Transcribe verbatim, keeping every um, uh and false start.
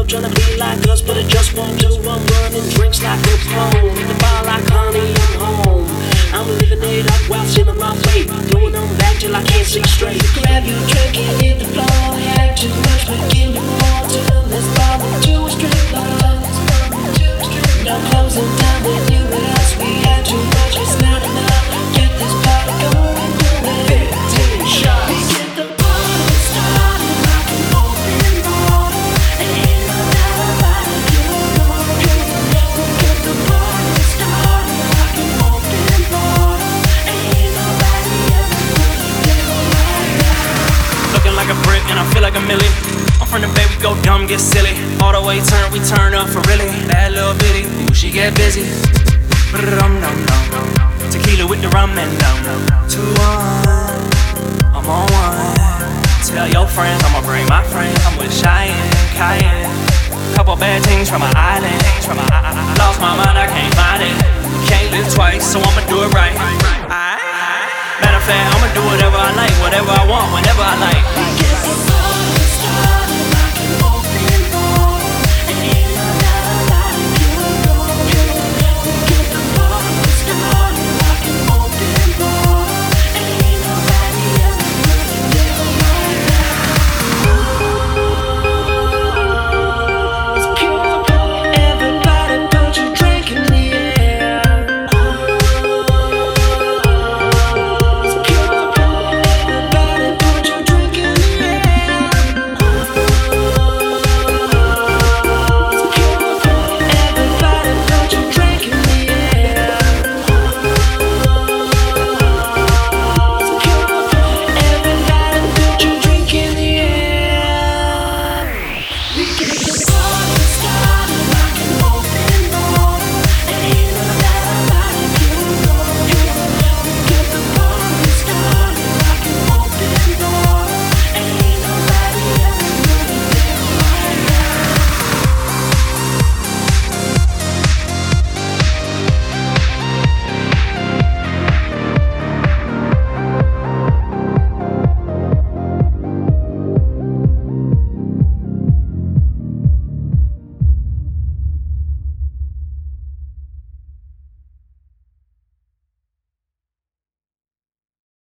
club trying to be like us, but it just won't do. I'm running drinks like a phone, in the bar like honey, I'm home. I'm living it up while sitting my weight, throwing them back till I can't see straight. Grab your drink and hit the floor, had too much, but give me more till this bar to a strip club. No closing time with you and us, we had too much, it's not enough. Get this party going, do it. fifteen shots. We get the party started like an open bottle, and ain't no doubt about it, you know it. We get the party started like an open bottle, and ain't nobody ever put it like that. Looking like a brick and I feel like a millie. I'm from the Bay, we go dumb, get silly. All the way turn, we turn up for really. Bad little bitty, ooh, she get busy. Rum, dum, dum, dum. Tequila with the rum and dum. Two, one, I'm on one. Tell your friends I'ma bring my friends. I'm with Cheyenne, Cayenne. Couple bad things from my island. From my, I, I lost my mind, I can't find it. Can't live twice, so I'ma do it right. Matter of fact, I'ma do whatever I like, whatever I want, whenever I like.